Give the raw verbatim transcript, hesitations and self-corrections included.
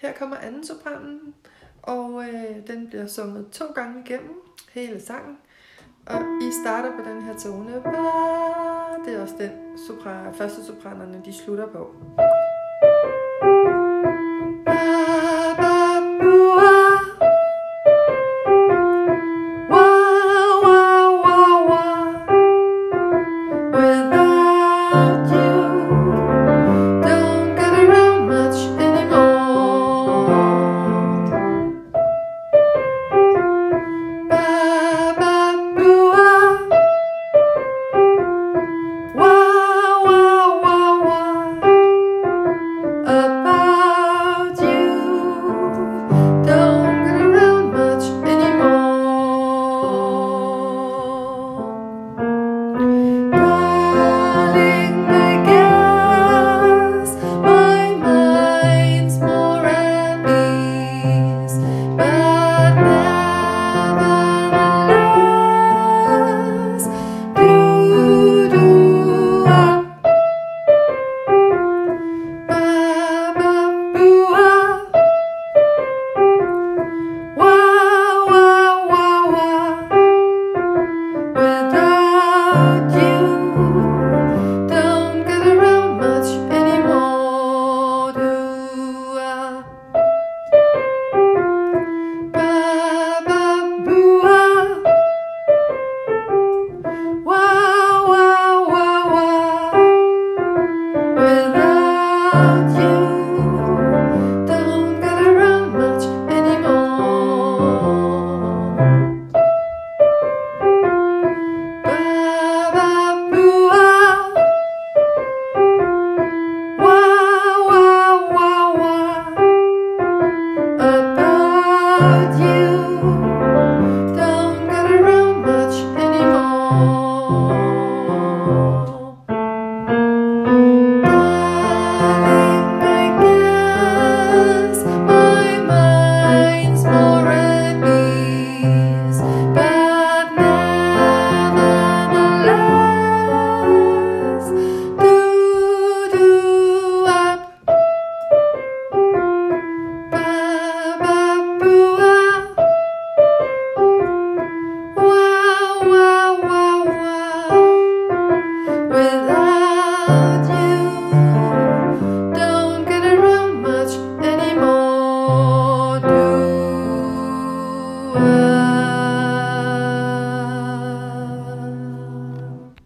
Her kommer anden sopranen, og øh, den bliver sunget to gange igennem, hele sangen. Og I starter på den her tone. Det er også den sopran, første sopranerne de slutter på.